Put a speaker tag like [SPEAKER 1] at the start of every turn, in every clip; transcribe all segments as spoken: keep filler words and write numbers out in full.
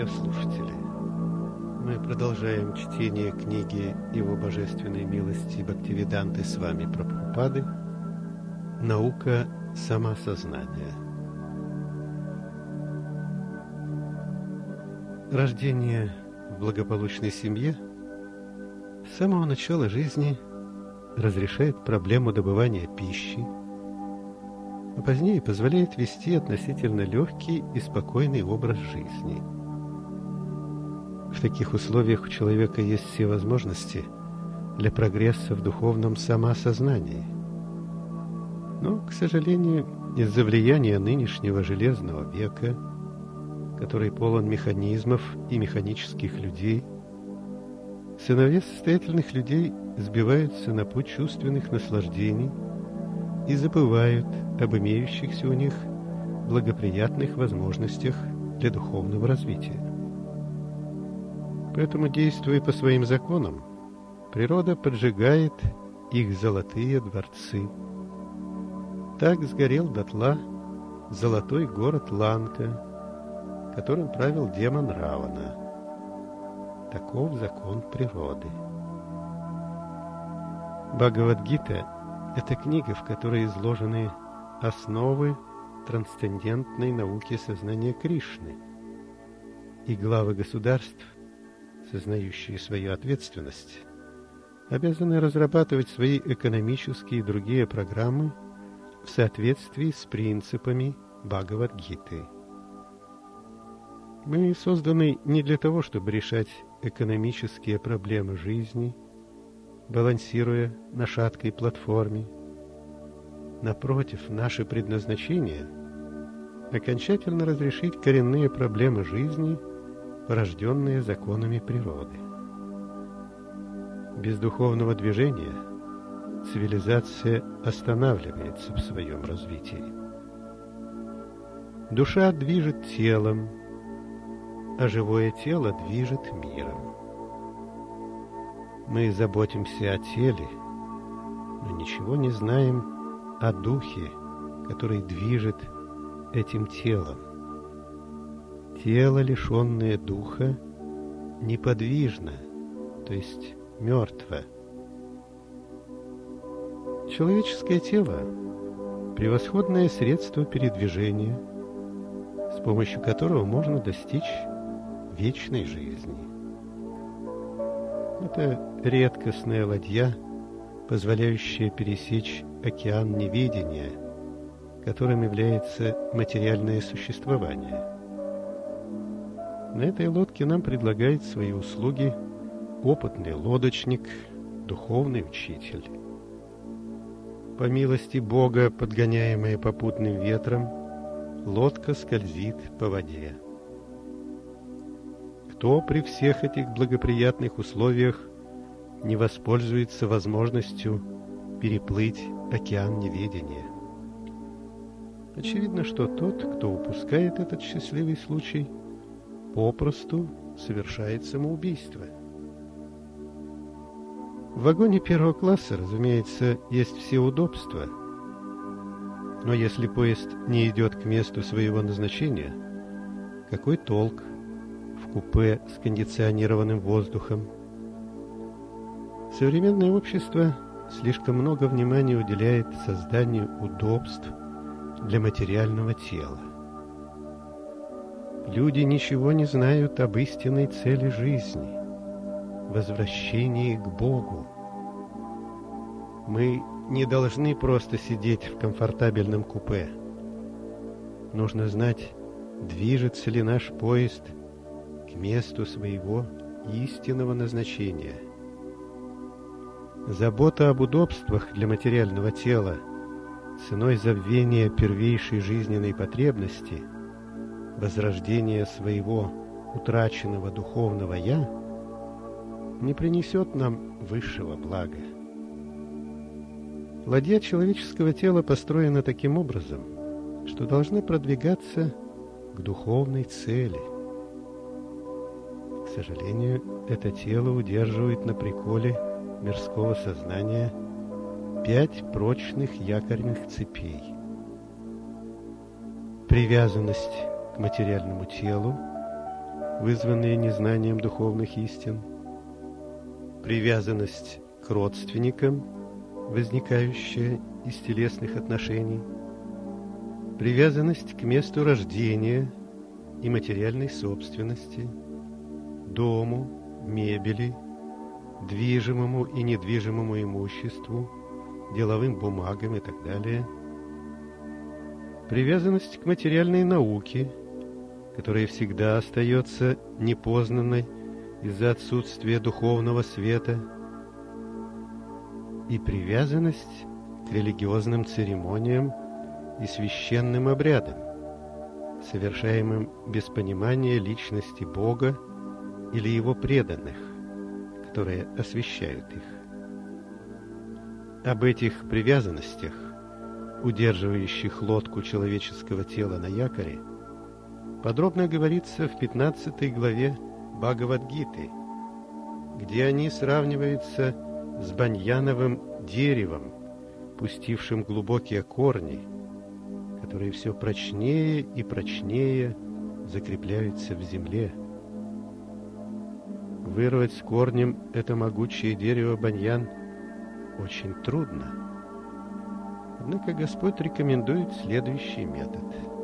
[SPEAKER 1] радиослушатели! Мы продолжаем чтение книги Его Божественной милости Бхактивиданты Свами Прабхупады «Наука самосознания». Рождение в благополучной семье с самого начала жизни разрешает проблему добывания пищи, а позднее позволяет вести относительно легкий и спокойный образ жизни. В таких условиях у человека есть все возможности для прогресса в духовном самоосознании. Но, к сожалению, из-за влияния нынешнего железного века, который полон механизмов и механических людей, сыновья состоятельных людей сбиваются на путь чувственных наслаждений и забывают об имеющихся у них благоприятных возможностях для духовного развития. Поэтому, действуя по своим законам, природа поджигает их золотые дворцы. Так сгорел дотла золотой город Ланка, которым правил демон Равана. Таков закон природы. Бхагавад-гита – это книга, в которой изложены основы трансцендентной науки сознания Кришны, и главы государств, сознающие свою ответственность, обязаны разрабатывать свои экономические и другие программы в соответствии с принципами Бхагавад-гиты. Мы созданы не для того, чтобы решать экономические проблемы жизни, балансируя на шаткой платформе. Напротив, наше предназначение – окончательно разрешить коренные проблемы жизни, порожденные законами природы. Без духовного движения цивилизация останавливается в своем развитии. Душа движет телом, а живое тело движет миром. Мы заботимся о теле, но ничего не знаем о духе, который движет этим телом. Тело, лишенное духа, неподвижно, то есть мертво. Человеческое тело – превосходное средство передвижения, с помощью которого можно достичь вечной жизни. Это редкостная ладья, позволяющая пересечь океан неведения, которым является материальное существование. На этой лодке нам предлагает свои услуги опытный лодочник, духовный учитель. По милости Бога, подгоняемая попутным ветром, лодка скользит по воде. Кто при всех этих благоприятных условиях не воспользуется возможностью переплыть океан неведения? Очевидно, что тот, кто упускает этот счастливый случай, попросту совершает самоубийство. В вагоне первого класса, разумеется, есть все удобства, но если поезд не идет к месту своего назначения, какой толк в купе с кондиционированным воздухом? Современное общество слишком много внимания уделяет созданию удобств для материального тела. Люди ничего не знают об истинной цели жизни – возвращении к Богу. Мы не должны просто сидеть в комфортабельном купе. Нужно знать, движется ли наш поезд к месту своего истинного назначения. Забота об удобствах для материального тела ценой забвения первейшей жизненной потребности, возрождения своего утраченного духовного «я» не принесет нам высшего блага. Ладья человеческого тела построена таким образом, что должна продвигаться к духовной цели. К сожалению, это тело удерживает на приколе мирского сознания пять прочных якорных цепей. Привязанность к материальному телу, вызванные незнанием духовных истин, привязанность к родственникам, возникающая из телесных отношений, привязанность к месту рождения и материальной собственности, дому, мебели, движимому и недвижимому имуществу, деловым бумагам и так далее, привязанность к материальной науке, которая всегда остается непознанной из-за отсутствия духовного света, и привязанность к религиозным церемониям и священным обрядам, совершаемым без понимания личности Бога или Его преданных, которые освящают их. Об этих привязанностях, удерживающих лодку человеческого тела на якоре, подробно говорится в пятнадцатой главе Бхагавад-гиты, где они сравниваются с баньяновым деревом, пустившим глубокие корни, которые все прочнее и прочнее закрепляются в земле. Вырвать с корнем это могучее дерево баньян очень трудно. Однако Господь рекомендует следующий метод.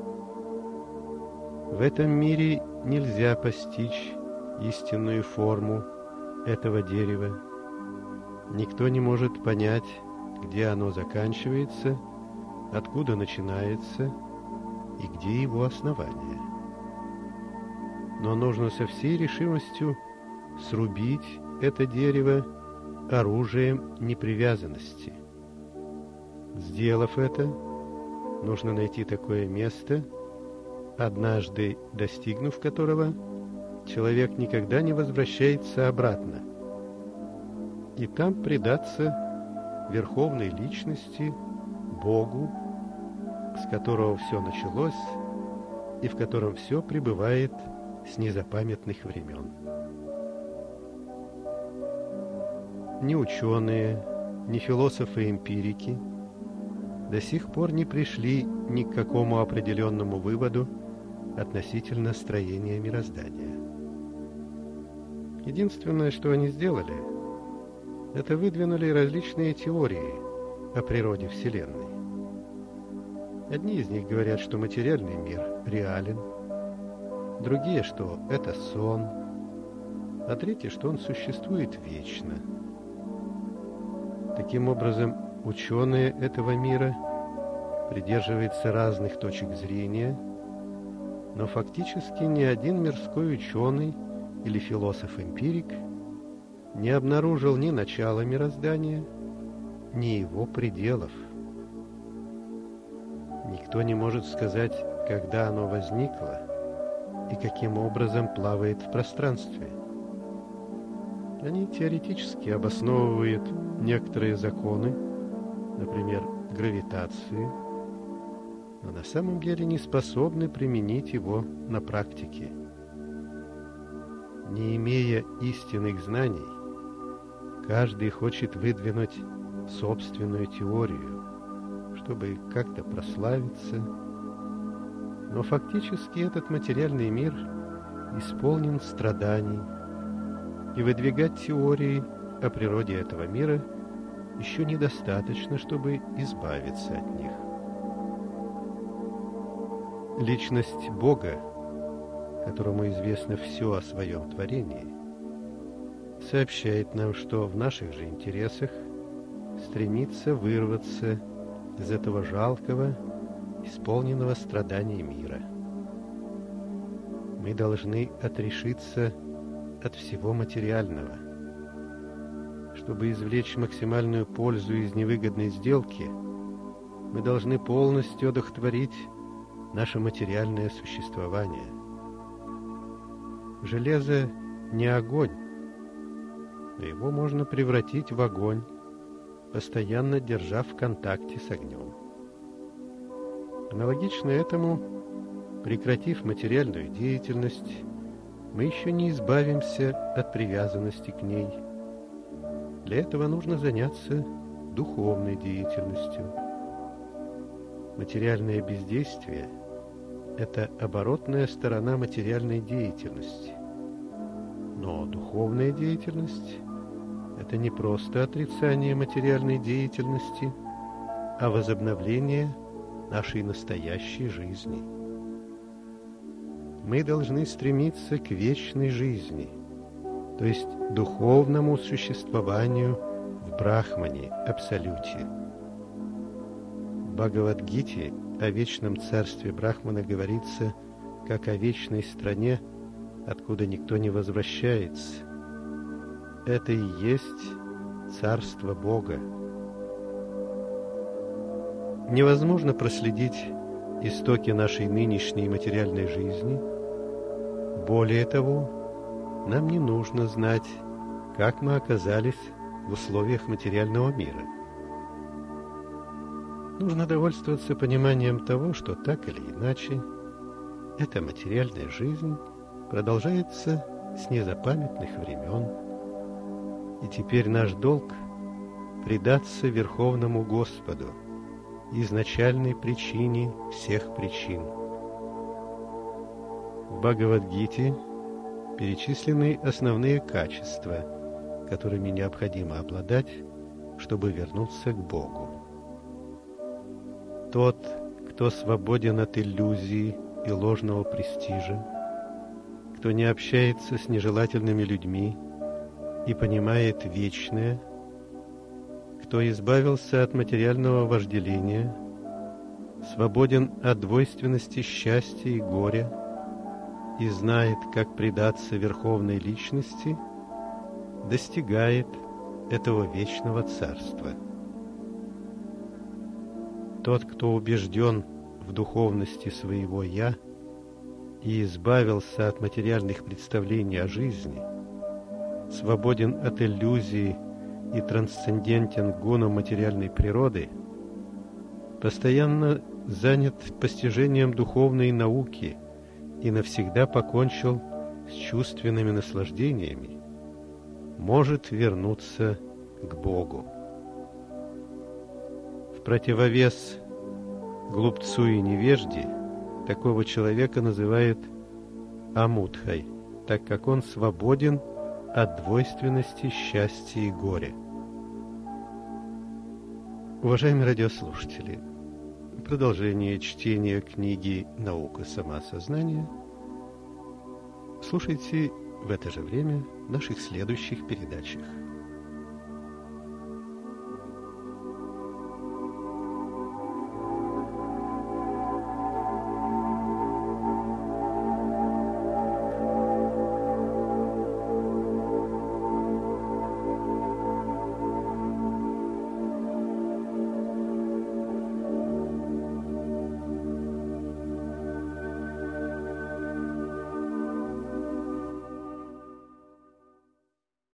[SPEAKER 1] В этом мире нельзя постичь истинную форму этого дерева. Никто не может понять, где оно заканчивается, откуда начинается и где его основание. Но нужно со всей решимостью срубить это дерево оружием непривязанности. Сделав это, нужно найти такое место, однажды достигнув которого, человек никогда не возвращается обратно, и там предаться верховной личности, Богу, с которого все началось и в котором все пребывает с незапамятных времен. Ни ученые, ни философы-эмпирики до сих пор не пришли ни к какому определенному выводу относительно строения мироздания. Единственное, что они сделали, это выдвинули различные теории о природе Вселенной. Одни из них говорят, что материальный мир реален, другие, что это сон, а третьи, что он существует вечно. Таким образом, ученые этого мира придерживаются разных точек зрения, но фактически ни один мирской ученый или философ-эмпирик не обнаружил ни начала мироздания, ни его пределов. Никто не может сказать, когда оно возникло и каким образом плавает в пространстве. Они теоретически обосновывают некоторые законы, например, гравитацию, но на самом деле не способны применить его на практике. Не имея истинных знаний, каждый хочет выдвинуть собственную теорию, чтобы как-то прославиться, но фактически этот материальный мир исполнен страданий, и выдвигать теории о природе этого мира еще недостаточно, чтобы избавиться от них. Личность Бога, которому известно все о своем творении, сообщает нам, что в наших же интересах стремиться вырваться из этого жалкого, исполненного страданий мира. Мы должны отрешиться от всего материального. Чтобы извлечь максимальную пользу из невыгодной сделки, мы должны полностью одухотворить наше материальное существование. Железо не огонь, но его можно превратить в огонь, постоянно держа в контакте с огнем. Аналогично этому, прекратив материальную деятельность, мы еще не избавимся от привязанности к ней. Для этого нужно заняться духовной деятельностью. Материальное бездействие – это оборотная сторона материальной деятельности. Но духовная деятельность – это не просто отрицание материальной деятельности, а возобновление нашей настоящей жизни. Мы должны стремиться к вечной жизни, то есть духовному существованию в Брахмане, Абсолюте. В Бхагавад-гите о вечном царстве Брахмана говорится как о вечной стране, откуда никто не возвращается. Это и есть царство Бога. Невозможно проследить истоки нашей нынешней материальной жизни. Более того, нам не нужно знать, как мы оказались в условиях материального мира. Нужно довольствоваться пониманием того, что так или иначе эта материальная жизнь продолжается с незапамятных времен. И теперь наш долг – предаться Верховному Господу, изначальной причине всех причин. В Бхагавад-гите перечислены основные качества, которыми необходимо обладать, чтобы вернуться к Богу. Тот, кто свободен от иллюзий и ложного престижа, кто не общается с нежелательными людьми и понимает вечное, кто избавился от материального вожделения, свободен от двойственности счастья и горя и знает, как предаться Верховной Личности, достигает этого вечного царства. Тот, кто убежден в духовности своего «Я» и избавился от материальных представлений о жизни, свободен от иллюзий и трансцендентен гуном материальной природы, постоянно занят постижением духовной науки и навсегда покончил с чувственными наслаждениями, может вернуться к Богу. В противовес глупцу и невежде такого человека называют амудхой, так как он свободен от двойственности счастья и горя. Уважаемые радиослушатели, продолжение чтения книги «Наука самоосознания» слушайте в это же время в наших следующих передачах.